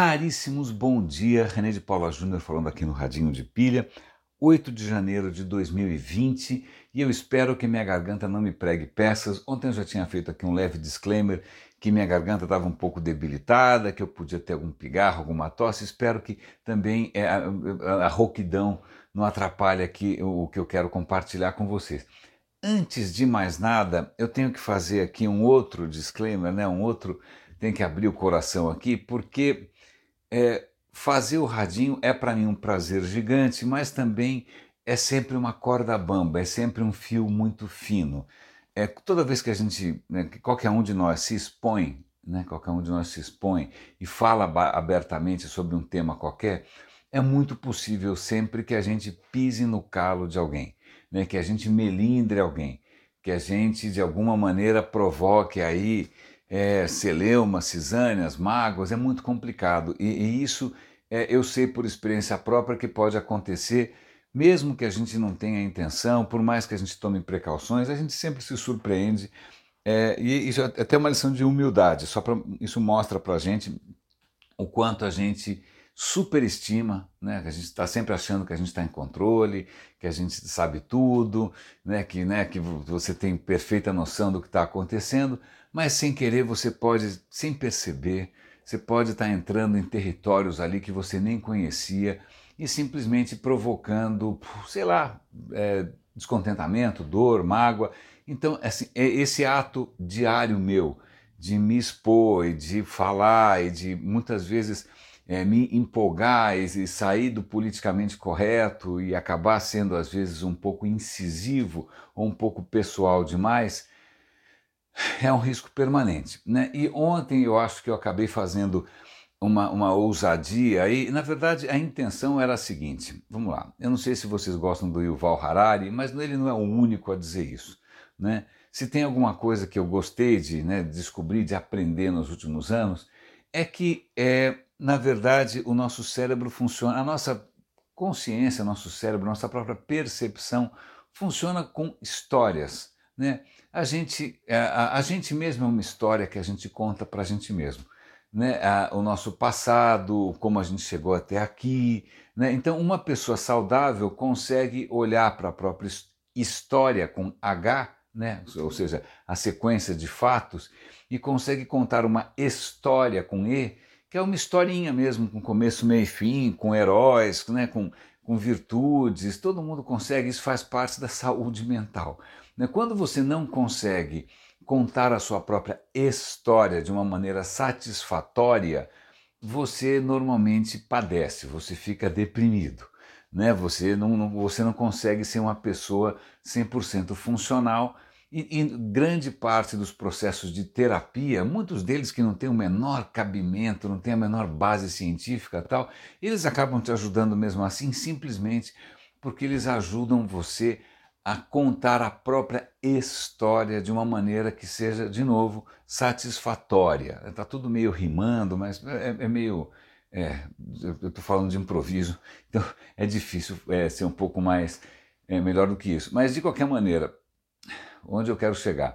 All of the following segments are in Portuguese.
Raríssimos bom dia, René de Paula Júnior falando aqui no Radinho de Pilha, 8 de janeiro de 2020, e eu espero que minha garganta não me pregue peças. Ontem eu já tinha feito aqui um leve disclaimer que minha garganta estava um pouco debilitada, que eu podia ter algum pigarro, alguma tosse. Espero que também a rouquidão não atrapalhe aqui o que eu quero compartilhar com vocês. Antes de mais nada, eu tenho que fazer aqui um outro disclaimer, né? Tenho que abrir o coração aqui, porque fazer o radinho é para mim um prazer gigante, mas também é sempre uma corda bamba, é sempre um fio muito fino. Toda vez que a gente, né, que qualquer um de nós se expõe, né, qualquer um de nós se expõe e fala abertamente sobre um tema qualquer, é muito possível sempre que a gente pise no calo de alguém, né, que a gente melindre alguém, que a gente de alguma maneira provoque aí celeumas, cisâneas, mágoas. É muito complicado. E isso eu sei por experiência própria que pode acontecer, mesmo que a gente não tenha intenção, por mais que a gente tome precauções, a gente sempre se surpreende. E isso é até uma lição de humildade. Isso mostra para a gente o quanto a gente superestima, né? Que a gente está sempre achando que a gente está em controle, que a gente sabe tudo, que você tem perfeita noção do que está acontecendo, mas sem querer você pode, sem perceber, você pode estar entrando em territórios ali que você nem conhecia e simplesmente provocando, sei lá, descontentamento, dor, mágoa. Então, assim, esse ato diário meu de me expor e de falar e de muitas vezes me empolgar e sair do politicamente correto e acabar sendo às vezes um pouco incisivo ou um pouco pessoal demais, é um risco permanente, né? E ontem eu acho que eu acabei fazendo uma ousadia e, na verdade, a intenção era a seguinte. Vamos lá, eu não sei se vocês gostam do Yuval Harari, mas ele não é o único a dizer isso, né? Se tem alguma coisa que eu gostei de, né, descobrir, de aprender nos últimos anos, é que, na verdade, o nosso cérebro funciona, a nossa consciência, nosso cérebro, nossa própria percepção funciona com histórias, né? A gente mesmo é uma história que a gente conta para a gente mesmo, né? O nosso passado, como a gente chegou até aqui, né? Então, uma pessoa saudável consegue olhar para a própria história com H, né? Ou seja, a sequência de fatos, e consegue contar uma história com E, que é uma historinha mesmo, com começo, meio e fim, com heróis, né? Com virtudes. Todo mundo consegue, isso faz parte da saúde mental, né? Quando você não consegue contar a sua própria história de uma maneira satisfatória, você normalmente padece, você fica deprimido, né? Você não consegue ser uma pessoa 100% funcional e grande parte dos processos de terapia, muitos deles que não têm o menor cabimento, não têm a menor base científica tal, eles acabam te ajudando mesmo assim, simplesmente porque eles ajudam você a contar a própria história de uma maneira que seja, de novo, satisfatória. Está tudo meio rimando, mas é meio. Eu estou falando de improviso, então é difícil ser um pouco mais melhor do que isso. Mas, de qualquer maneira, onde eu quero chegar?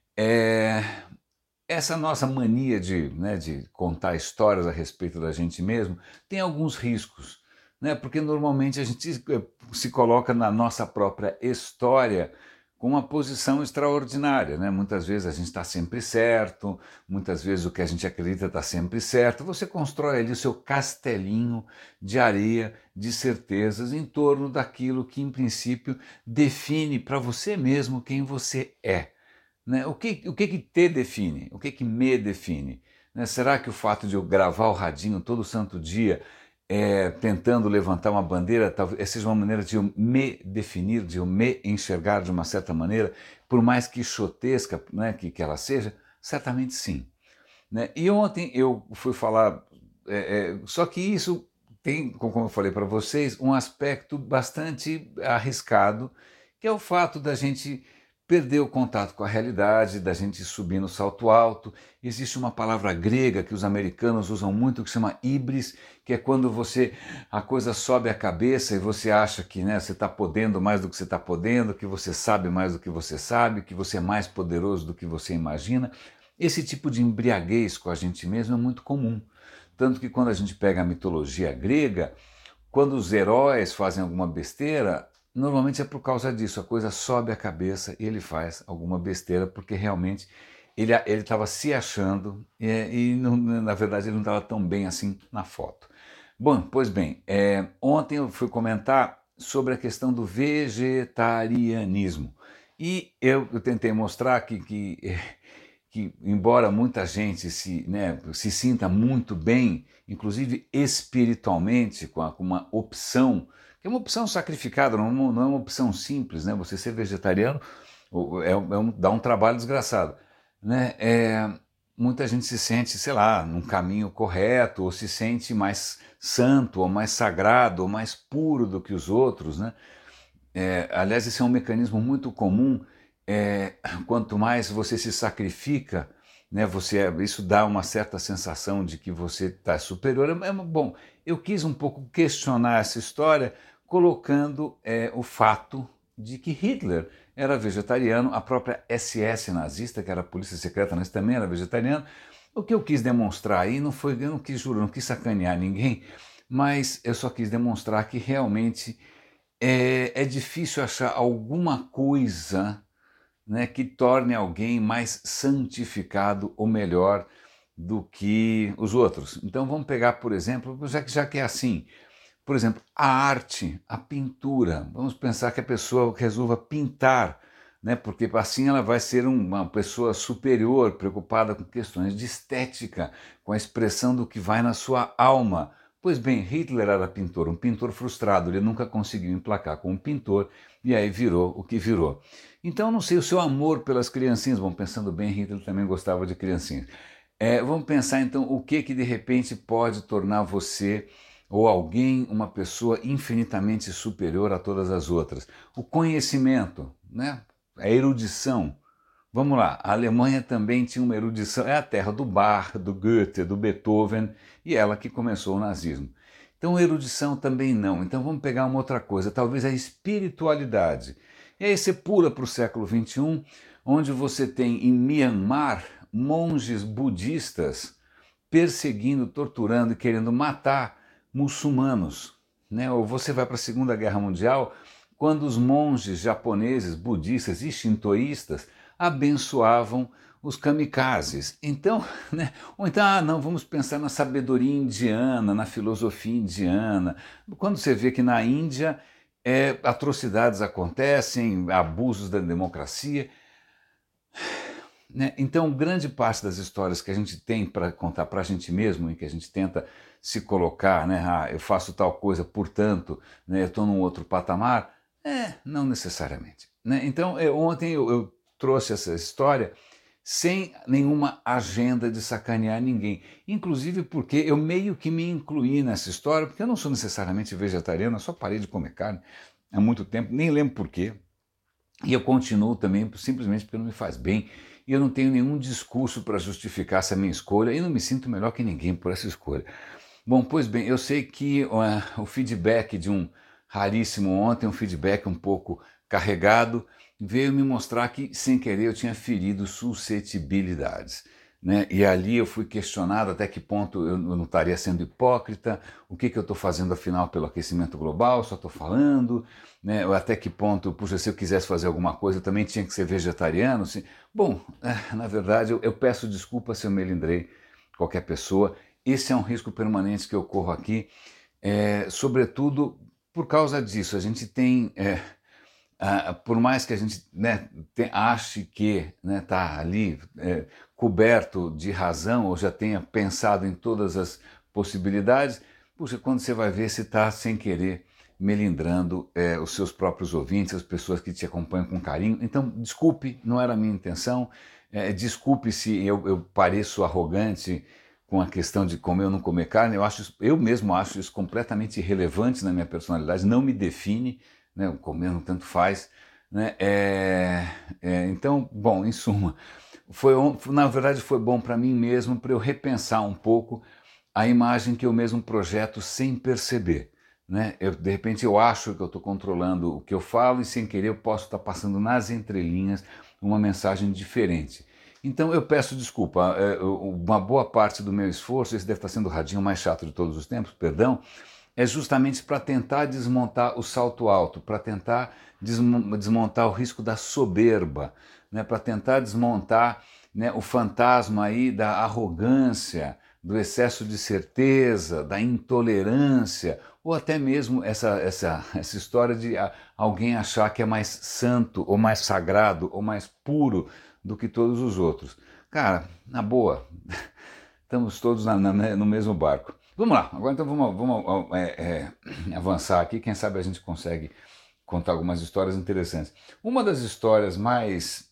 É, essa nossa mania de contar histórias a respeito da gente mesmo tem alguns riscos, né? Porque normalmente a gente se coloca na nossa própria história com uma posição extraordinária, né? Muitas vezes a gente está sempre certo, muitas vezes o que a gente acredita está sempre certo. Você constrói ali o seu castelinho de areia, de certezas em torno daquilo que, em princípio, define para você mesmo quem você é, né? O que te define? O que me define? Né? Será que o fato de eu gravar o radinho todo santo dia, tentando levantar uma bandeira, talvez seja uma maneira de eu me definir, de eu me enxergar de uma certa maneira, por mais quixotesca, né, que ela seja? Certamente sim, né? E ontem eu fui falar, só que isso tem, como eu falei para vocês, um aspecto bastante arriscado, que é o fato da gente perder o contato com a realidade, da gente subir no salto alto. Existe uma palavra grega que os americanos usam muito que se chama híbris, que é quando a coisa sobe a cabeça e você acha que, né, você está podendo mais do que você está podendo, que você sabe mais do que você sabe, que você é mais poderoso do que você imagina. Esse tipo de embriaguez com a gente mesmo é muito comum, Tanto que quando a gente pega a mitologia grega, quando os heróis fazem alguma besteira, normalmente é por causa disso, a coisa sobe a cabeça e ele faz alguma besteira, porque realmente ele estava se achando e na verdade ele não estava tão bem assim na foto. Bom, pois bem, ontem eu fui comentar sobre a questão do vegetarianismo e eu tentei mostrar que embora muita gente se sinta muito bem, inclusive espiritualmente, com uma opção, que é uma opção sacrificada, não é uma opção simples, né? Você ser vegetariano dá um trabalho desgraçado, né? Muita gente se sente, sei lá, num caminho correto, ou se sente mais santo, ou mais sagrado, ou mais puro do que os outros, né? Aliás, esse é um mecanismo muito comum. Quanto mais você se sacrifica, né, isso dá uma certa sensação de que você está superior. Bom, eu quis um pouco questionar essa história, colocando o fato de que Hitler era vegetariano, a própria SS nazista, que era a polícia secreta nazista, também era vegetariano. O que eu quis demonstrar aí não foi, eu não quis, juro, não quis sacanear ninguém, mas eu só quis demonstrar que realmente é difícil achar alguma coisa, né, que torne alguém mais santificado ou melhor do que os outros. Então vamos pegar, por exemplo, já que é assim, por exemplo, a arte, a pintura. Vamos pensar que a pessoa resolva pintar, né, porque assim ela vai ser uma pessoa superior, preocupada com questões de estética, com a expressão do que vai na sua alma. Pois bem, Hitler era pintor, um pintor frustrado, ele nunca conseguiu emplacar com um pintor e aí virou o que virou. Então, não sei, o seu amor pelas criancinhas, bom, pensando bem, Hitler também gostava de criancinhas. Vamos pensar então o que de repente pode tornar você ou alguém uma pessoa infinitamente superior a todas as outras. O conhecimento, né? A erudição. Vamos lá, a Alemanha também tinha uma erudição, é a terra do Bach, do Goethe, do Beethoven, e ela que começou o nazismo. Então, erudição também não. Então, vamos pegar uma outra coisa, talvez a espiritualidade. E aí você pula para o século XXI, onde você tem em Myanmar monges budistas perseguindo, torturando e querendo matar muçulmanos, né? Ou você vai para a Segunda Guerra Mundial, quando os monges japoneses, budistas e shintoístas abençoavam os kamikazes. Então, né? Ou então, não, vamos pensar na sabedoria indiana, na filosofia indiana. Quando você vê que na Índia atrocidades acontecem, abusos da democracia, né? Então, grande parte das histórias que a gente tem para contar para a gente mesmo, em que a gente tenta se colocar, né? Eu faço tal coisa, portanto, né, eu estou num outro patamar, não necessariamente. Né? Então, ontem eu trouxe essa história sem nenhuma agenda de sacanear ninguém. Inclusive porque eu meio que me incluí nessa história, porque eu não sou necessariamente vegetariano, eu só parei de comer carne há muito tempo, nem lembro por quê. E eu continuo também simplesmente porque não me faz bem. E eu não tenho nenhum discurso para justificar essa minha escolha e não me sinto melhor que ninguém por essa escolha. Bom, pois bem, eu sei que o feedback de um raríssimo ontem, um feedback um pouco carregado, veio me mostrar que, sem querer, eu tinha ferido suscetibilidades. Né? E ali eu fui questionado até que ponto eu não estaria sendo hipócrita, o que eu estou fazendo afinal pelo aquecimento global, só estou falando, né? Ou até que ponto, puxa, se eu quisesse fazer alguma coisa eu também tinha que ser vegetariano. Bom, na verdade eu peço desculpas se eu melindrei qualquer pessoa, esse é um risco permanente que eu corro aqui, sobretudo por causa disso, a gente tem... por mais que a gente ache que está ali coberto de razão ou já tenha pensado em todas as possibilidades, puxa, quando você vai ver se está sem querer melindrando os seus próprios ouvintes, as pessoas que te acompanham com carinho. Então, desculpe, não era a minha intenção, desculpe se eu pareço arrogante com a questão de comer ou não comer carne, eu mesmo acho isso completamente irrelevante na minha personalidade, não me define, né, comendo tanto faz, né? Então, bom, em suma, na verdade foi bom para mim mesmo, para eu repensar um pouco a imagem que eu mesmo projeto sem perceber. Né? De repente eu acho que eu estou controlando o que eu falo e sem querer eu posso estar passando nas entrelinhas uma mensagem diferente. Então eu peço desculpa, uma boa parte do meu esforço, esse deve estar sendo o radinho mais chato de todos os tempos, perdão, é justamente para tentar desmontar o salto alto, para tentar desmontar o risco da soberba, né, para tentar desmontar, né, o fantasma aí da arrogância, do excesso de certeza, da intolerância, ou até mesmo essa história de alguém achar que é mais santo, ou mais sagrado, ou mais puro do que todos os outros. Cara, na boa, estamos todos no mesmo barco. Vamos lá, agora então vamos avançar aqui, quem sabe a gente consegue contar algumas histórias interessantes. Uma das histórias mais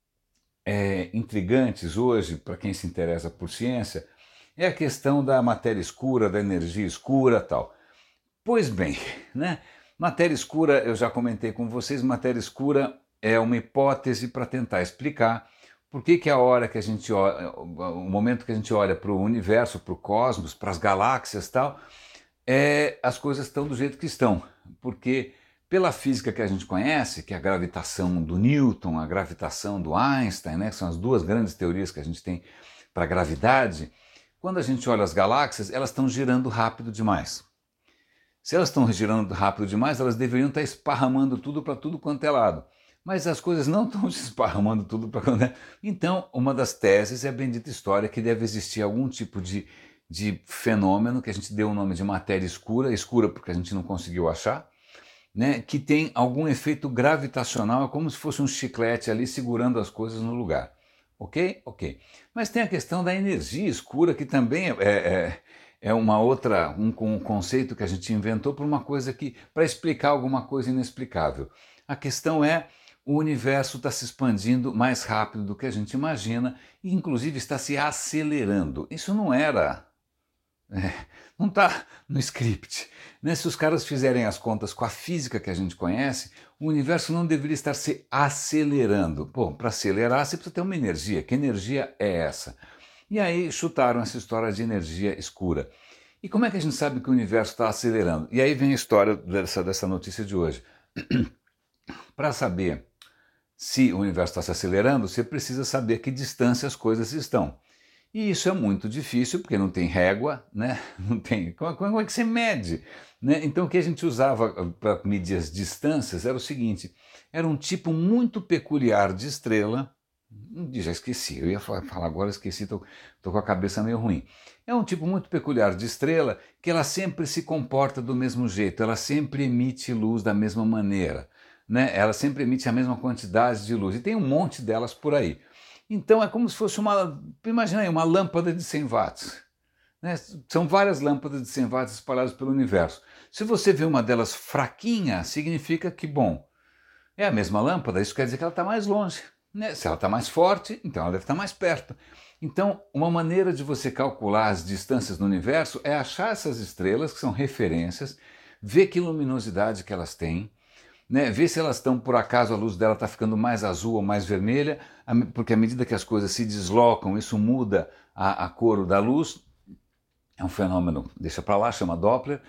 intrigantes hoje, para quem se interessa por ciência, é a questão da matéria escura, da energia escura tal. Pois bem, né? Matéria escura, eu já comentei com vocês, matéria escura é uma hipótese para tentar explicar por que a hora que a gente olha, o momento que a gente olha para o universo, para o cosmos, para as galáxias e tal, as coisas estão do jeito que estão. Porque pela física que a gente conhece, que é a gravitação do Newton, a gravitação do Einstein, né, que são as duas grandes teorias que a gente tem para a gravidade, quando a gente olha as galáxias, elas estão girando rápido demais. Se elas estão girando rápido demais, elas deveriam estar esparramando tudo para tudo quanto é lado. Mas as coisas não estão se esparramando tudo para quanto é. Então, uma das teses é a bendita história que deve existir algum tipo de fenômeno que a gente deu o nome de matéria escura, escura porque a gente não conseguiu achar, né, que tem algum efeito gravitacional, é como se fosse um chiclete ali segurando as coisas no lugar. Ok? Ok. Mas tem a questão da energia escura, que também é um conceito que a gente inventou para uma coisa que, para explicar alguma coisa inexplicável. A questão é, o universo está se expandindo mais rápido do que a gente imagina e inclusive está se acelerando. Isso não era... não está no script. Né? Se os caras fizerem as contas com a física que a gente conhece, o universo não deveria estar se acelerando. Bom, para acelerar você precisa ter uma energia. Que energia é essa? E aí chutaram essa história de energia escura. E como é que a gente sabe que o universo está acelerando? E aí vem a história dessa notícia de hoje. Para saber se o universo está se acelerando, você precisa saber que distância as coisas estão. E isso é muito difícil, porque não tem régua, né? Não tem. Como é que você mede? Né? Então o que a gente usava para medir as distâncias era o seguinte: era um tipo muito peculiar de estrela. Já esqueci, eu ia falar agora, esqueci, estou com a cabeça meio ruim. É um tipo muito peculiar de estrela que ela sempre se comporta do mesmo jeito, ela sempre emite luz da mesma maneira, né? Ela sempre emite a mesma quantidade de luz, e tem um monte delas por aí. Então é como se fosse imagina aí, uma lâmpada de 100 watts. Né? São várias lâmpadas de 100 watts espalhadas pelo universo. Se você vê uma delas fraquinha, significa que, bom, é a mesma lâmpada, isso quer dizer que ela está mais longe. Né? Se ela está mais forte, então ela deve estar mais perto. Então, uma maneira de você calcular as distâncias no universo é achar essas estrelas, que são referências, ver que luminosidade que elas têm, né? Ver se elas estão, por acaso, a luz dela está ficando mais azul ou mais vermelha, porque à medida que as coisas se deslocam, isso muda a cor da luz. É um fenômeno, deixa para lá, chama Doppler.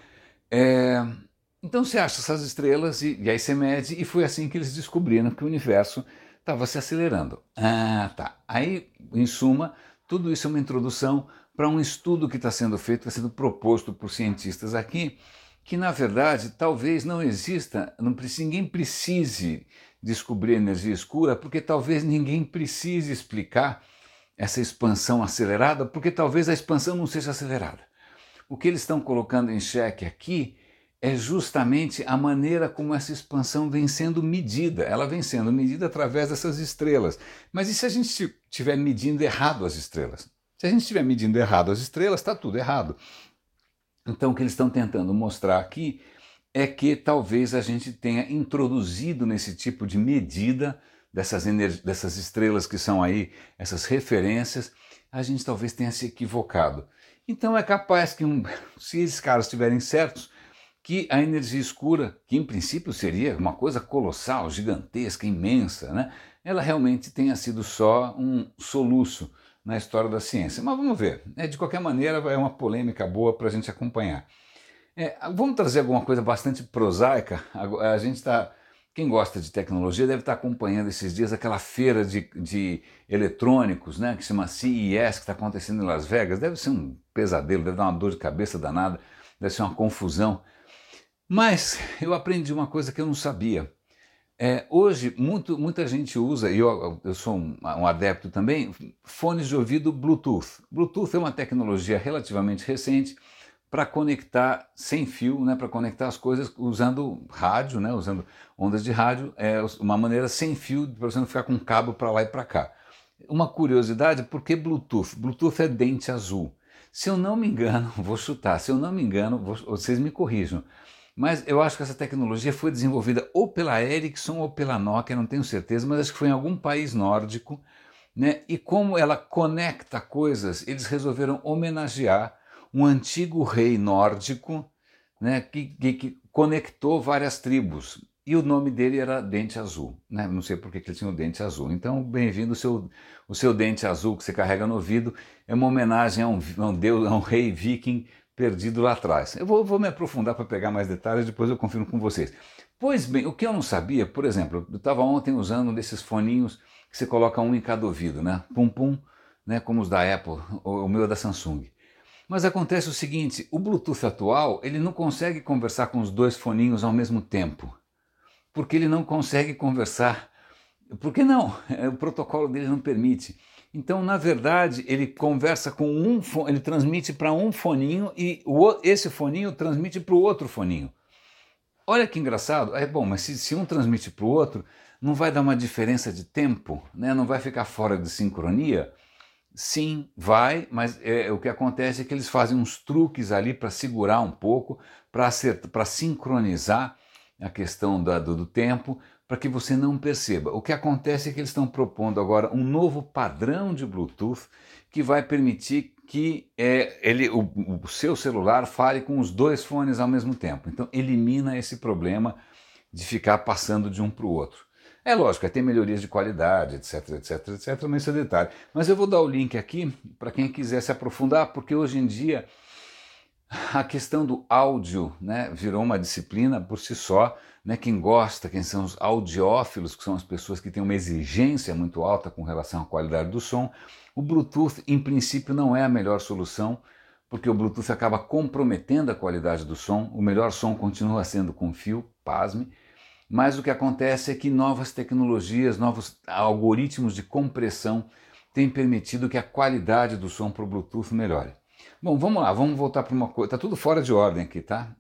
Então você acha essas estrelas e aí você mede, e foi assim que eles descobriram que o universo estava se acelerando. Ah, tá. Aí, em suma, tudo isso é uma introdução para um estudo que está sendo feito, está sendo proposto por cientistas aqui, que na verdade talvez não exista, ninguém precise descobrir energia escura, porque talvez ninguém precise explicar essa expansão acelerada, porque talvez a expansão não seja acelerada. O que eles estão colocando em xeque aqui é justamente a maneira como essa expansão vem sendo medida. Ela vem sendo medida através dessas estrelas. Mas e se a gente estiver medindo errado as estrelas? Se a gente estiver medindo errado as estrelas, está tudo errado. Então o que eles estão tentando mostrar aqui é que talvez a gente tenha introduzido nesse tipo de medida dessas estrelas que são aí, essas referências, a gente talvez tenha se equivocado. Então é capaz que, se esses caras estiverem certos, que a energia escura, que em princípio seria uma coisa colossal, gigantesca, imensa, né, ela realmente tenha sido só um soluço na história da ciência. Mas vamos ver. De qualquer maneira, é uma polêmica boa para a gente acompanhar. Vamos trazer alguma coisa bastante prosaica. A gente está Quem gosta de tecnologia deve estar acompanhando esses dias aquela feira de eletrônicos, né, que se chama CES, que está acontecendo em Las Vegas. Deve ser um pesadelo, deve dar uma dor de cabeça danada, deve ser uma confusão. Mas eu aprendi uma coisa que eu não sabia. Hoje, muita gente usa, e eu sou um adepto também, fones de ouvido Bluetooth. Bluetooth é uma tecnologia relativamente recente para conectar sem fio, né, para conectar as coisas usando rádio, né, usando ondas de rádio, uma maneira sem fio para você não ficar com cabo para lá e para cá. Uma curiosidade, por que Bluetooth? Bluetooth é dente azul. Se eu não me engano, vou chutar, se eu não me engano, vocês me corrijam, mas eu acho que essa tecnologia foi desenvolvida ou pela Ericsson ou pela Nokia, não tenho certeza, mas acho que foi em algum país nórdico, né? E como ela conecta coisas, eles resolveram homenagear um antigo rei nórdico, né, que conectou várias tribos. E o nome dele era Dente Azul, né? Não sei por que ele tinha o dente azul. Então, bem-vindo o seu dente azul que você carrega no ouvido. É uma homenagem a um deus, a um rei viking perdido lá atrás. Eu vou me aprofundar para pegar mais detalhes, depois eu confirmo com vocês. Pois bem, o que eu não sabia, por exemplo, eu estava ontem usando um desses foninhos que você coloca um em cada ouvido, né? Pum pum, né? Como os da Apple, o meu é da Samsung. Mas acontece o seguinte, o Bluetooth atual, ele não consegue conversar com os dois foninhos ao mesmo tempo. Porque ele não consegue conversar. Por que não? O protocolo dele não permite. Então, na verdade, ele conversa com ele transmite para um foninho e esse foninho transmite para o outro foninho. Olha que engraçado. Bom, mas se um transmite para o outro, não vai dar uma diferença de tempo, né? Não vai ficar fora de sincronia? Sim, vai, mas o que acontece é que eles fazem uns truques ali para segurar um pouco, para sincronizar a questão do tempo, para que você não perceba. O que acontece é que eles estão propondo agora um novo padrão de Bluetooth que vai permitir que o seu celular fale com os dois fones ao mesmo tempo. Então elimina esse problema de ficar passando de um para o outro. É lógico, tem melhorias de qualidade, etc, etc, etc, mas isso é detalhe. Mas eu vou dar o link aqui para quem quiser se aprofundar, porque hoje em dia a questão do áudio, né, virou uma disciplina por si só, né, quem gosta, quem são os audiófilos, que são as pessoas que têm uma exigência muito alta com relação à qualidade do som, o Bluetooth em princípio não é a melhor solução, porque o Bluetooth acaba comprometendo a qualidade do som, o melhor som continua sendo com fio, pasme, mas o que acontece é que novas tecnologias, novos algoritmos de compressão têm permitido que a qualidade do som para o Bluetooth melhore. Bom, vamos lá, vamos voltar para uma coisa. Está tudo fora de ordem aqui, tá?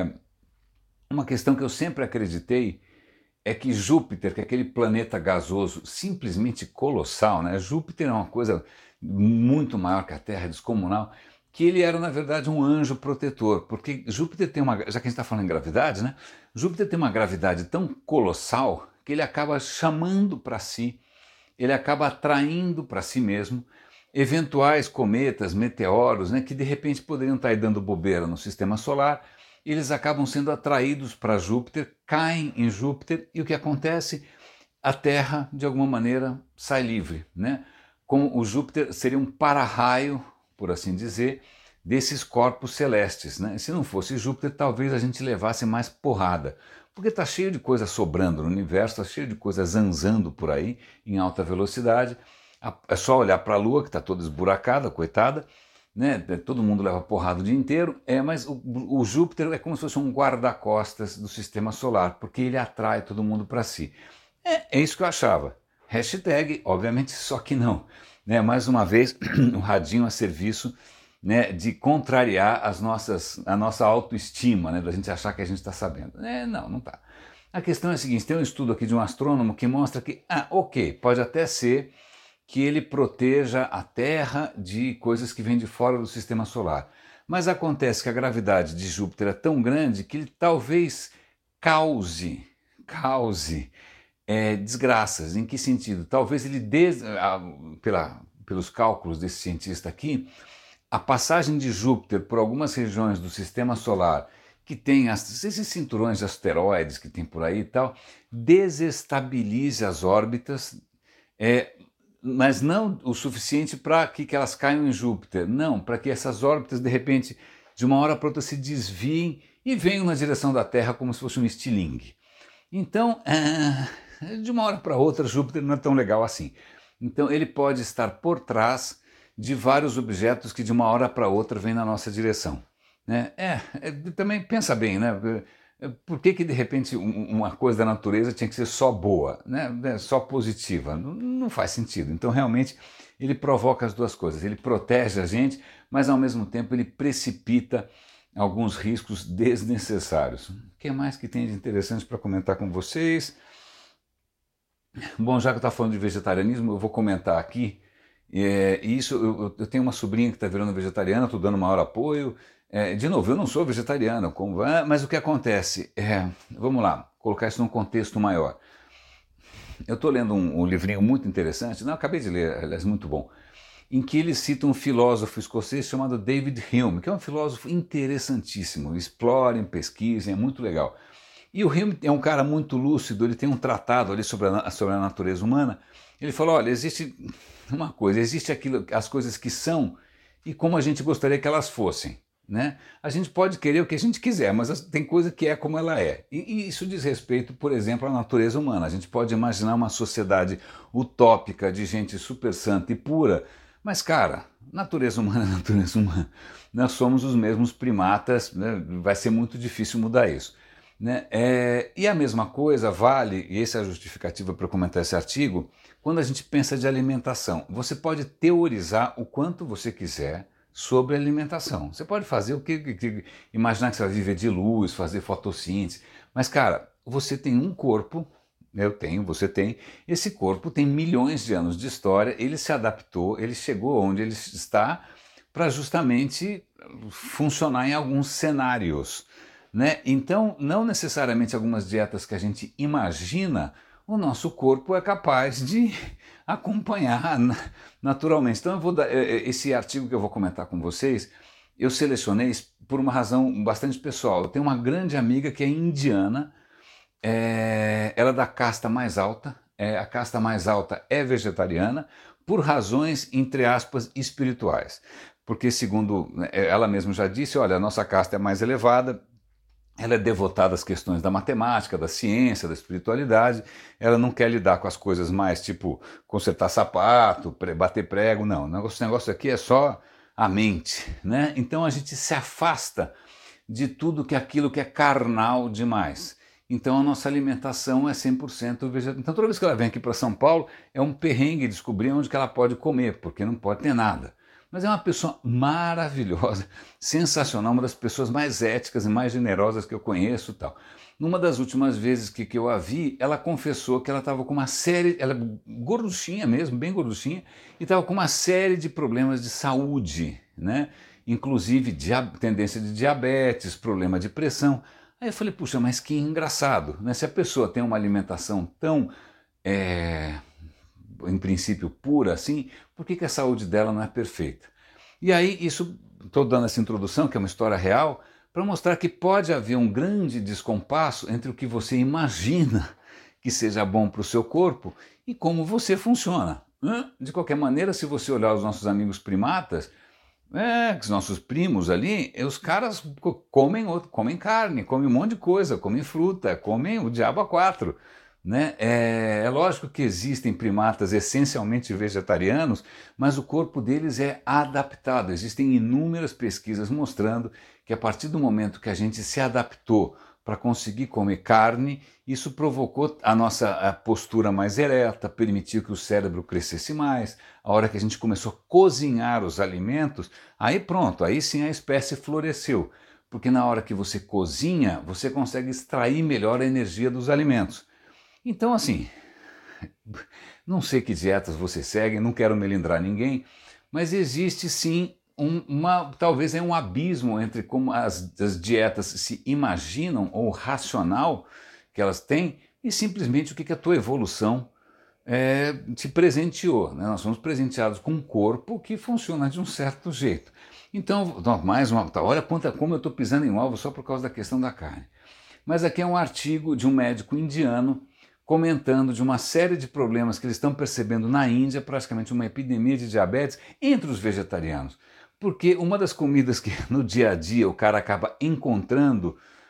Uma questão que eu sempre acreditei é que Júpiter, que é aquele planeta gasoso simplesmente colossal, né? Júpiter é uma coisa muito maior que a Terra, descomunal, que ele era, na verdade, um anjo protetor, porque Júpiter tem já que a gente está falando em gravidade, né? Júpiter tem uma gravidade tão colossal que ele acaba chamando para si, ele acaba atraindo para si mesmo eventuais cometas, meteoros, né, que de repente poderiam estar aí dando bobeira no sistema solar, eles acabam sendo atraídos para Júpiter, caem em Júpiter e o que acontece? A Terra, de alguma maneira, sai livre, né? Com o Júpiter seria um para-raio, por assim dizer, desses corpos celestes, né? Se não fosse Júpiter, talvez a gente levasse mais porrada, porque está cheio de coisa sobrando no universo, está cheio de coisa zanzando por aí em alta velocidade. É só olhar para a Lua, que está toda esburacada, coitada, né? Todo mundo leva porrada o dia inteiro, mas o Júpiter é como se fosse um guarda-costas do sistema solar, porque ele atrai todo mundo para si. É isso que eu achava. Hashtag, obviamente, só que não. Né? Mais uma vez, o radinho a serviço, né, de contrariar a nossa autoestima, né, da gente achar que a gente está sabendo. Não está. A questão é a seguinte, tem um estudo aqui de um astrônomo que mostra que, ok, pode até ser que ele proteja a Terra de coisas que vêm de fora do sistema solar. Mas acontece que a gravidade de Júpiter é tão grande que ele talvez cause desgraças. Em que sentido? Talvez ele, pelos cálculos desse cientista aqui, a passagem de Júpiter por algumas regiões do sistema solar que tem esses cinturões de asteroides que tem por aí e tal, desestabilize as órbitas, mas não o suficiente para que elas caiam em Júpiter. Não, para que essas órbitas, de repente, de uma hora para outra se desviem e venham na direção da Terra como se fosse um estilingue. Então, de uma hora para outra, Júpiter não é tão legal assim. Então, ele pode estar por trás de vários objetos que de uma hora para outra vêm na nossa direção. Né? Também pensa bem, né? Por que de repente uma coisa da natureza tinha que ser só boa, né? Só positiva? Não faz sentido. Então, realmente, ele provoca as duas coisas. Ele protege a gente, mas ao mesmo tempo ele precipita alguns riscos desnecessários. O que mais que tem de interessante para comentar com vocês? Bom, já que eu estou falando de vegetarianismo, eu vou comentar aqui. Eu tenho uma sobrinha que está virando vegetariana, estou dando maior apoio. De novo, eu não sou vegetariano, mas o que acontece? Vamos lá, colocar isso num contexto maior. Eu estou lendo um livrinho muito interessante, não, acabei de ler, aliás, muito bom, em que ele cita um filósofo escocês chamado David Hume, que é um filósofo interessantíssimo, explorem, pesquisem, é muito legal. E o Hume é um cara muito lúcido, ele tem um tratado ali sobre a natureza humana. Ele falou, olha, existe uma coisa, existe as coisas que são e como a gente gostaria que elas fossem. Né? A gente pode querer o que a gente quiser, mas tem coisa que é como ela é. E isso diz respeito, por exemplo, à natureza humana. A gente pode imaginar uma sociedade utópica de gente super santa e pura, mas, cara, natureza humana é natureza humana. Nós somos os mesmos primatas, né? Vai ser muito difícil mudar isso. Né? E a mesma coisa vale, e essa é a justificativa para comentar esse artigo, quando a gente pensa de alimentação. Você pode teorizar o quanto você quiser sobre alimentação. Você pode fazer imaginar que você vai viver de luz, fazer fotossíntese, mas, cara, você tem um corpo, você tem, esse corpo tem milhões de anos de história, ele se adaptou, ele chegou onde ele está para justamente funcionar em alguns cenários. Né? Então, não necessariamente algumas dietas que a gente imagina, o nosso corpo é capaz de acompanhar naturalmente. Então, eu vou dar, esse artigo que eu vou comentar com vocês, eu selecionei por uma razão bastante pessoal. Eu tenho uma grande amiga que é indiana, ela é da casta mais alta, a casta mais alta é vegetariana, por razões, entre aspas, espirituais. Porque, segundo ela mesma já disse, olha, a nossa casta é mais elevada, ela é devotada às questões da matemática, da ciência, da espiritualidade. Ela não quer lidar com as coisas mais tipo consertar sapato, bater prego, não. O negócio aqui é só a mente, né? Então a gente se afasta de tudo aquilo que é carnal demais. Então a nossa alimentação é 100% vegetal. Então toda vez que ela vem aqui para São Paulo, é um perrengue descobrir onde que ela pode comer, porque não pode ter nada. Mas é uma pessoa maravilhosa, sensacional, uma das pessoas mais éticas e mais generosas que eu conheço, tal. Numa das últimas vezes que eu a vi, ela confessou que ela estava com uma série, ela gorduchinha mesmo, bem gorduchinha, e estava com uma série de problemas de saúde, né? Inclusive tendência de diabetes, problema de pressão. Aí eu falei, puxa, mas que engraçado, né? Se a pessoa tem uma alimentação tão em princípio pura assim, por que a saúde dela não é perfeita? E aí, estou dando essa introdução, que é uma história real, para mostrar que pode haver um grande descompasso entre o que você imagina que seja bom para o seu corpo e como você funciona. De qualquer maneira, se você olhar os nossos amigos primatas, os nossos primos ali, os caras comem carne, comem um monte de coisa, comem fruta, comem o diabo a quatro. Né? É lógico que existem primatas essencialmente vegetarianos, mas o corpo deles é adaptado. Existem inúmeras pesquisas mostrando que a partir do momento que a gente se adaptou para conseguir comer carne, isso provocou a nossa postura mais ereta, permitiu que o cérebro crescesse mais. A hora que a gente começou a cozinhar os alimentos, aí pronto, aí sim a espécie floresceu. Porque na hora que você cozinha, você consegue extrair melhor a energia dos alimentos. Então, assim, não sei que dietas você segue, não quero melindrar ninguém, mas existe sim talvez um abismo entre como as dietas se imaginam, ou o racional que elas têm, e simplesmente o que a tua evolução te presenteou. Né? Nós somos presenteados com um corpo que funciona de um certo jeito. Então, olha como eu estou pisando em ovos só por causa da questão da carne. Mas aqui é um artigo de um médico indiano comentando de uma série de problemas que eles estão percebendo na Índia, praticamente uma epidemia de diabetes entre os vegetarianos. Porque uma das comidas que no dia a dia o cara acaba encontrando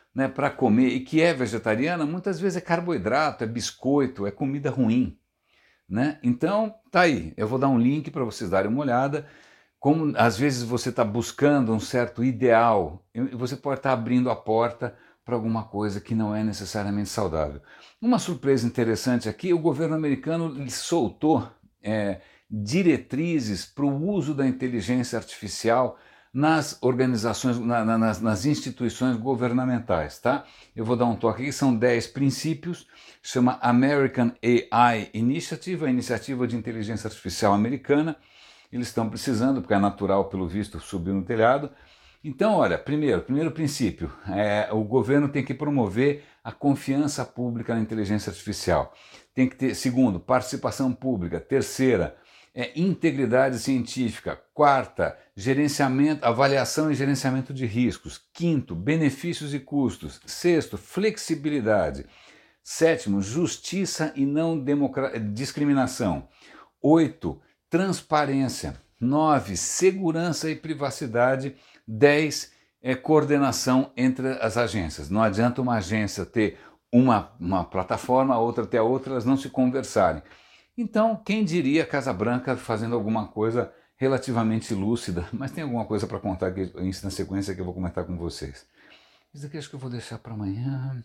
né, para comer e que é vegetariana, muitas vezes é carboidrato, é biscoito, é comida ruim, né? Então, tá aí, eu vou dar um link para vocês darem uma olhada. Como às vezes você está buscando um certo ideal, e você pode estar abrindo a porta para alguma coisa que não é necessariamente saudável. Uma surpresa interessante aqui, o governo americano soltou diretrizes para o uso da inteligência artificial nas organizações, nas instituições governamentais, tá? Eu vou dar um toque aqui, são 10 princípios, chama American AI Initiative, a iniciativa de inteligência artificial americana. Eles estão precisando, porque é natural, pelo visto, subir no telhado. Então, olha, primeiro princípio, o governo tem que promover a confiança pública na inteligência artificial. Tem que ter, segundo, participação pública. Terceira, integridade científica. Quarta, gerenciamento, avaliação e gerenciamento de riscos. Quinto, benefícios e custos. Sexto, flexibilidade. Sétimo, justiça e não discriminação. Oito, transparência. 9, segurança e privacidade. 10, coordenação entre as agências. Não adianta uma agência ter uma plataforma, a outra ter a outra, elas não se conversarem. Então, quem diria Casa Branca fazendo alguma coisa relativamente lúcida, mas tem alguma coisa para contar aqui na sequência que eu vou comentar com vocês. Isso aqui acho que eu vou deixar para amanhã,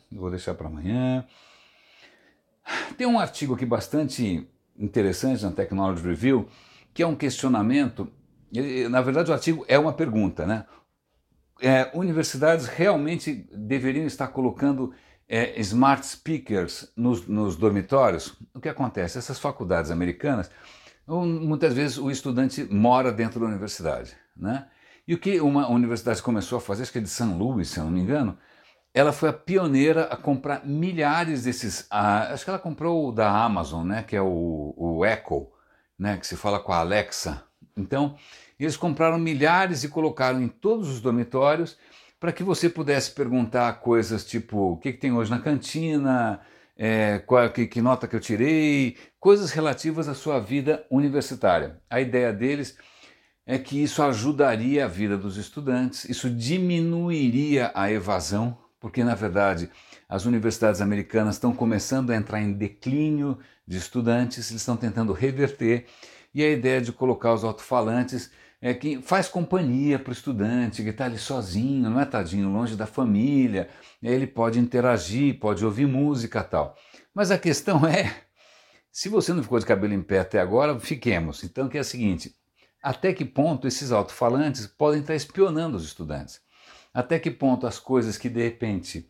Tem um artigo aqui bastante interessante na Technology Review, que é um questionamento, na verdade o artigo é uma pergunta, né? Universidades realmente deveriam estar colocando smart speakers nos dormitórios? O que acontece? Essas faculdades americanas, muitas vezes o estudante mora dentro da universidade, né? E o que uma universidade começou a fazer, acho que é de São Luís, se eu não me engano, ela foi a pioneira a comprar milhares desses. Acho que ela comprou o da Amazon, né, que é o Echo, né, que se fala com a Alexa. Então, eles compraram milhares e colocaram em todos os dormitórios para que você pudesse perguntar coisas tipo: o que tem hoje na cantina, que nota que eu tirei, coisas relativas à sua vida universitária. A ideia deles é que isso ajudaria a vida dos estudantes, isso diminuiria a evasão, porque, na verdade, as universidades americanas estão começando a entrar em declínio de estudantes, eles estão tentando reverter, e a ideia de colocar os alto-falantes é que faz companhia para o estudante, que está ali sozinho, não é tadinho, longe da família, ele pode interagir, pode ouvir música e tal. Mas a questão é, se você não ficou de cabelo em pé até agora, fiquemos. Então, que é o seguinte, até que ponto esses alto-falantes podem estar espionando os estudantes? Até que ponto as coisas que de repente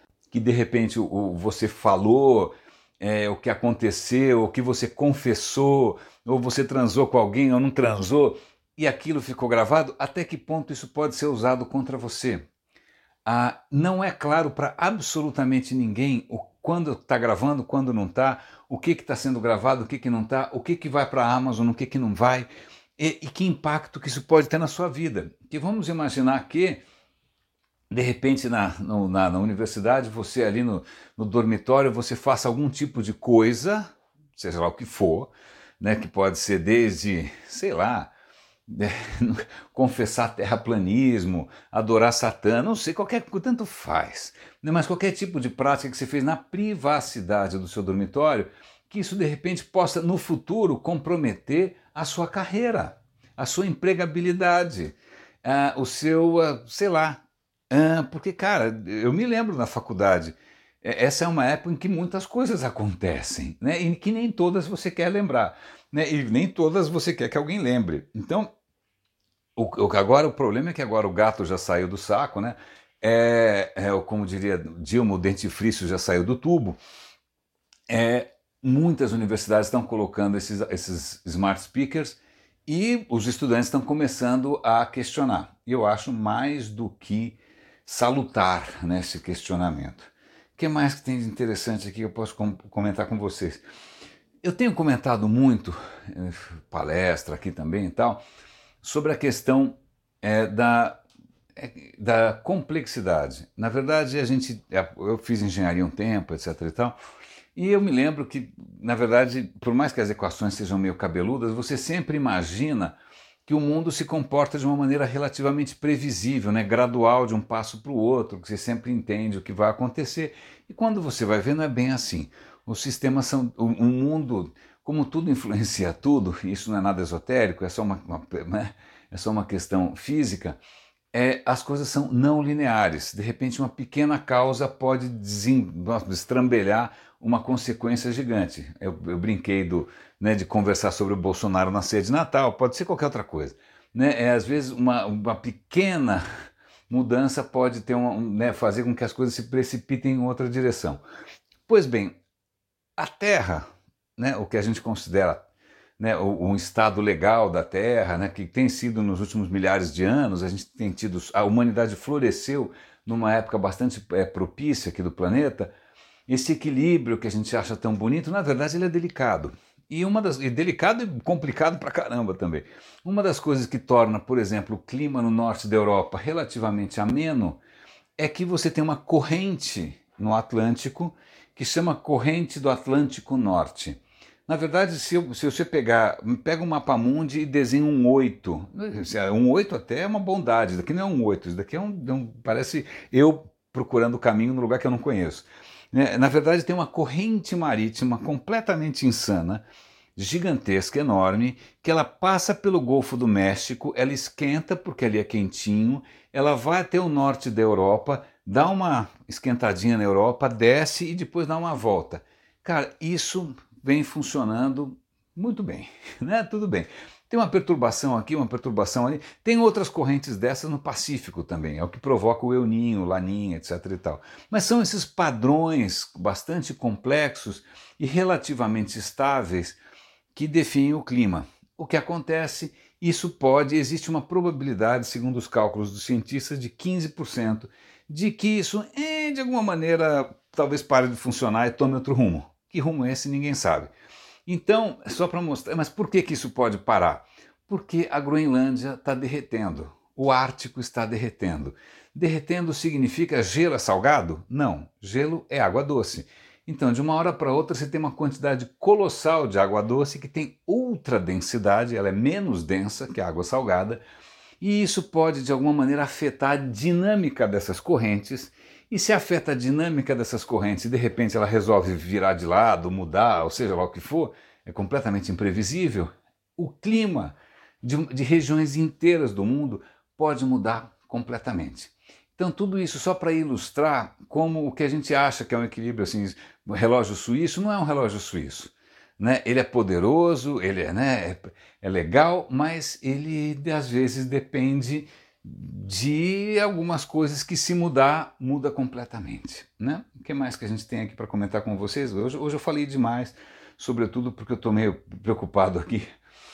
você falou, o que aconteceu, o que você confessou, ou você transou com alguém ou não transou, e aquilo ficou gravado, até que ponto isso pode ser usado contra você? Não é claro para absolutamente ninguém quando está gravando, quando não está, o que está sendo gravado, o que não está, o que vai para a Amazon, o que não vai, e que impacto que isso pode ter na sua vida. Que vamos imaginar que de repente na universidade, você ali no dormitório, você faça algum tipo de coisa, seja lá o que for, né, que pode ser desde, sei lá, confessar terraplanismo, adorar Satã, não sei, tanto faz, né, mas qualquer tipo de prática que você fez na privacidade do seu dormitório, que isso de repente possa no futuro comprometer a sua carreira, a sua empregabilidade, o seu, sei lá, porque, cara, eu me lembro na faculdade, essa é uma época em que muitas coisas acontecem, né? E que nem todas você quer lembrar, né? E nem todas você quer que alguém lembre. Então, agora o problema é que agora o gato já saiu do saco, né? Como diria Dilma, o dentifrício já saiu do tubo. Muitas universidades estão colocando esses smart speakers e os estudantes estão começando a questionar. E eu acho mais do que salutar nesse questionamento. O que mais que tem de interessante aqui que eu posso comentar com vocês? Eu tenho comentado muito, palestra aqui também e tal, sobre a questão da complexidade. Na verdade, eu fiz engenharia um tempo, etc. e tal, e eu me lembro que, na verdade, por mais que as equações sejam meio cabeludas, você sempre imagina que o mundo se comporta de uma maneira relativamente previsível, né? Gradual, de um passo para o outro, que você sempre entende o que vai acontecer. E quando você vai ver, não é bem assim. Os sistemas são. O mundo, como tudo influencia tudo, e isso não é nada esotérico, é só né? É só uma questão física. As coisas são não lineares. De repente, uma pequena causa pode destrambelhar uma consequência gigante. Eu brinquei né, de conversar sobre o Bolsonaro na ceia de Natal, pode ser qualquer outra coisa. Né? Às vezes, uma pequena mudança pode ter né, fazer com que as coisas se precipitem em outra direção. Pois bem, a Terra, né, o que a gente considera, né, um estado legal da Terra, né, que tem sido nos últimos milhares de anos, a gente tem tido, a humanidade floresceu numa época bastante propícia aqui do planeta. Esse equilíbrio que a gente acha tão bonito, na verdade ele é delicado. E delicado e complicado pra caramba também. Uma das coisas que torna, por exemplo, o clima no norte da Europa relativamente ameno é que você tem uma corrente no Atlântico que chama Corrente do Atlântico Norte. Na verdade, se você pega um mapa mundi e desenha um 8, um 8 até é uma bondade, isso daqui não é um 8, isso daqui parece eu procurando o caminho no lugar que eu não conheço. Na verdade, tem uma corrente marítima completamente insana, gigantesca, enorme, que ela passa pelo Golfo do México, ela esquenta porque ali é quentinho, ela vai até o norte da Europa, dá uma esquentadinha na Europa, desce e depois dá uma volta. Cara, isso vem funcionando muito bem, né? Tudo bem. Tem uma perturbação aqui, uma perturbação ali. Tem outras correntes dessas no Pacífico também, é o que provoca o El Niño, o Laninha, etc. e tal. Mas são esses padrões bastante complexos e relativamente estáveis que definem o clima. O que acontece, existe uma probabilidade, segundo os cálculos dos cientistas, de 15% de que isso, de alguma maneira, talvez pare de funcionar e tome outro rumo. Que rumo é esse, ninguém sabe. Então, só para mostrar, mas por que isso pode parar? Porque a Groenlândia está derretendo, o Ártico está derretendo. Derretendo significa gelo é salgado? Não, gelo é água doce. Então, de uma hora para outra, você tem uma quantidade colossal de água doce que tem outra densidade, ela é menos densa que a água salgada, e isso pode, de alguma maneira, afetar a dinâmica dessas correntes. E se afeta a dinâmica dessas correntes e de repente ela resolve virar de lado, mudar, ou seja lá o que for, é completamente imprevisível, o clima de regiões inteiras do mundo pode mudar completamente. Então tudo isso só para ilustrar como o que a gente acha que é um equilíbrio assim, o relógio suíço não é um relógio suíço. Né? Ele é poderoso, ele é legal, mas ele às vezes depende de algumas coisas que se mudar, muda completamente. Né? O que mais que a gente tem aqui para comentar com vocês? Hoje eu falei demais, sobretudo porque eu estou meio preocupado aqui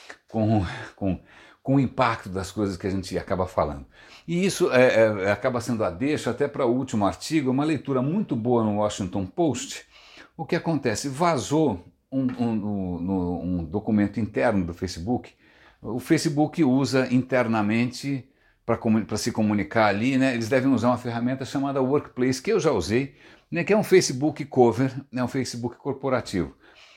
com o impacto das coisas que a gente acaba falando. E isso acaba sendo a deixa até para o último artigo, uma leitura muito boa no Washington Post. O que acontece? Vazou um documento interno do Facebook. O Facebook usa internamente para se comunicar ali, né, eles devem usar uma ferramenta chamada Workplace, que eu já usei, né, que é um Facebook cover, né, um Facebook corporativo.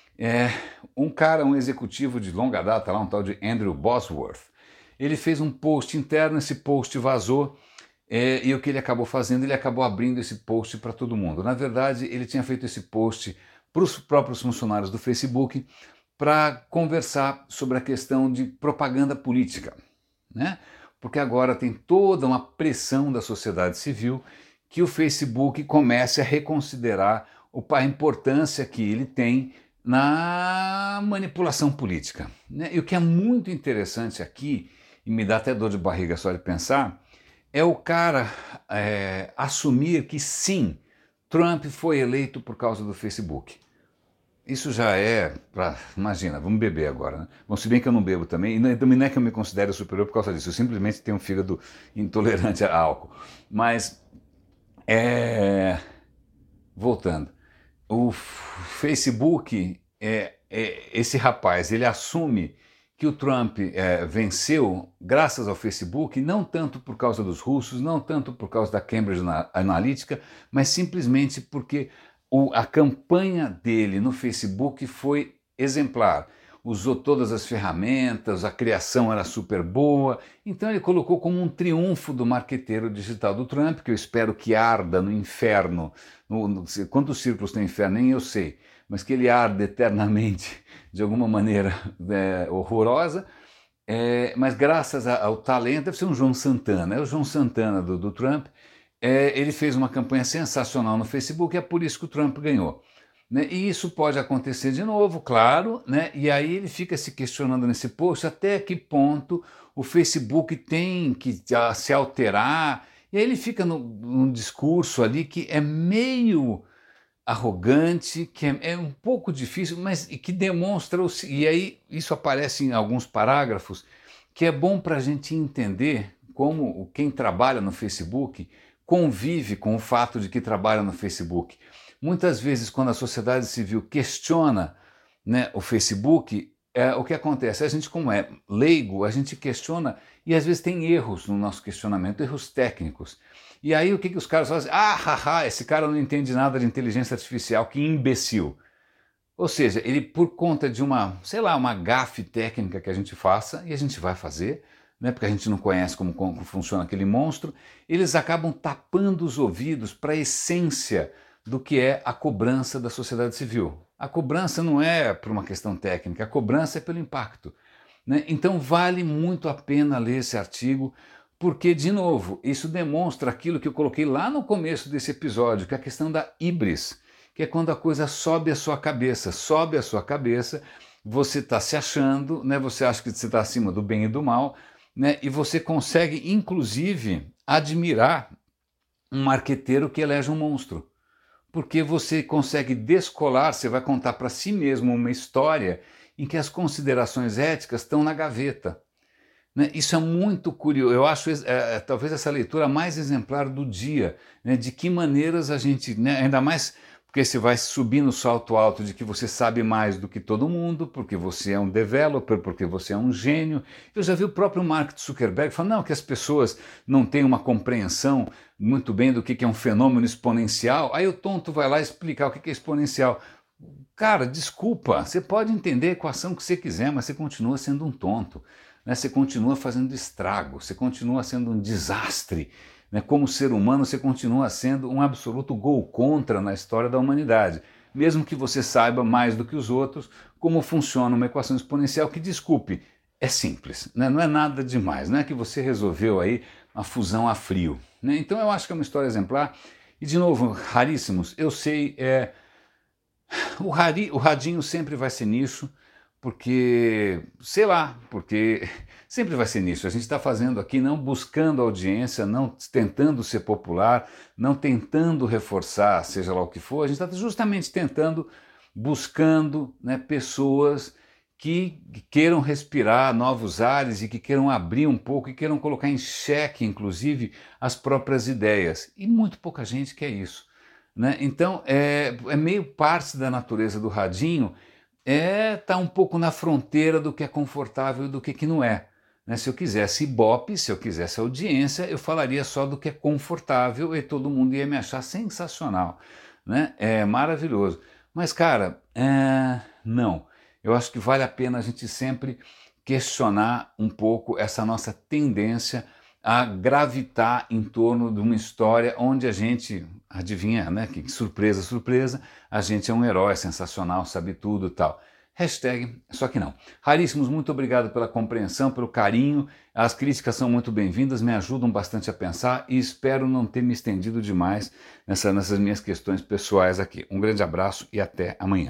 Um executivo de longa data, lá, um tal de Andrew Bosworth, ele fez um post interno, esse post vazou, e o que ele acabou fazendo, ele acabou abrindo esse post para todo mundo. Na verdade, ele tinha feito esse post para os próprios funcionários do Facebook para conversar sobre a questão de propaganda política, né? Porque agora tem toda uma pressão da sociedade civil que o Facebook comece a reconsiderar a importância que ele tem na manipulação política. Né? E o que é muito interessante aqui, e me dá até dor de barriga só de pensar, é o cara assumir que sim, Trump foi eleito por causa do Facebook. Isso já imagina, vamos beber agora, né? Bom, se bem que eu não bebo também, e também não é que eu me considere superior por causa disso, eu simplesmente tenho um fígado intolerante a álcool. Mas, voltando, o Facebook, esse rapaz, ele assume que o Trump venceu graças ao Facebook, não tanto por causa dos russos, não tanto por causa da Cambridge Analytica, mas simplesmente porque a campanha dele no Facebook foi exemplar. usou todas as ferramentas, a criação era super boa. Então ele colocou como um triunfo do marqueteiro digital do Trump, que eu espero que arda no inferno. Quantos círculos tem inferno, nem eu sei, mas que ele arde eternamente de alguma maneira horrorosa. Mas graças ao talento, deve ser um João Santana, é o João Santana do Trump. Ele fez uma campanha sensacional no Facebook, é por isso que o Trump ganhou. Né? E isso pode acontecer de novo, claro, né? E aí ele fica se questionando nesse post até que ponto o Facebook tem que se alterar, e aí ele fica num discurso ali que é meio arrogante, que é um pouco difícil, mas que demonstra, e aí isso aparece em alguns parágrafos, que é bom para a gente entender como quem trabalha no Facebook convive com o fato de que trabalha no Facebook. Muitas vezes, quando a sociedade civil questiona, né, o Facebook, o que acontece? A gente, como é leigo, a gente questiona e às vezes tem erros no nosso questionamento, erros técnicos. E aí o que os caras fazem? Esse cara não entende nada de inteligência artificial, que imbecil. Ou seja, ele por conta de uma gafe técnica que a gente faça, e a gente vai fazer, né, porque a gente não conhece como funciona aquele monstro, eles acabam tapando os ouvidos para a essência do que é a cobrança da sociedade civil. A cobrança não é por uma questão técnica, a cobrança é pelo impacto. Né? Então vale muito a pena ler esse artigo, porque, de novo, isso demonstra aquilo que eu coloquei lá no começo desse episódio, que é a questão da híbris, que é quando a coisa sobe a sua cabeça, você está se achando, né? Você acha que você está acima do bem e do mal, né? E você consegue, inclusive, admirar um marqueteiro que elege um monstro. Porque você consegue descolar, você vai contar para si mesmo uma história em que as considerações éticas estão na gaveta. Né? Isso é muito curioso, eu acho talvez essa leitura mais exemplar do dia, né? De que maneiras a gente, né? Ainda mais porque você vai subir no salto alto de que você sabe mais do que todo mundo, porque você é um developer, porque você é um gênio. Eu já vi o próprio Mark Zuckerberg falando, não, que as pessoas não têm uma compreensão muito bem do que é um fenômeno exponencial. Aí o tonto vai lá explicar o que é exponencial. Cara, desculpa, você pode entender a equação que você quiser, mas você continua sendo um tonto. Né? Você continua fazendo estrago, você continua sendo um desastre. Né? Como ser humano, você continua sendo um absoluto gol contra na história da humanidade. Mesmo que você saiba mais do que os outros como funciona uma equação exponencial que, desculpe, é simples, né? Não é nada demais, não é que você resolveu aí uma fusão a frio. Né? Então eu acho que é uma história exemplar. E, de novo, raríssimos, eu sei, o radinho sempre vai ser nicho, porque sempre vai ser nisso. A gente está fazendo aqui não buscando audiência, não tentando ser popular, não tentando reforçar, seja lá o que for, a gente está justamente buscando, né, pessoas que queiram respirar novos ares e que queiram abrir um pouco e queiram colocar em xeque, inclusive, as próprias ideias. E muito pouca gente quer isso. Né? Então, é meio parte da natureza do radinho tá um pouco na fronteira do que é confortável e do que não é. Né? Se eu quisesse Ibope, se eu quisesse audiência, eu falaria só do que é confortável e todo mundo ia me achar sensacional. Né? É maravilhoso. Mas, cara, não. Eu acho que vale a pena a gente sempre questionar um pouco essa nossa tendência a gravitar em torno de uma história onde a gente, adivinha, né? Que surpresa, surpresa, a gente é um herói sensacional, sabe tudo e tal. Hashtag, só que não. Raríssimos, muito obrigado pela compreensão, pelo carinho. As críticas são muito bem-vindas, me ajudam bastante a pensar e espero não ter me estendido demais nessas minhas questões pessoais aqui. Um grande abraço e até amanhã.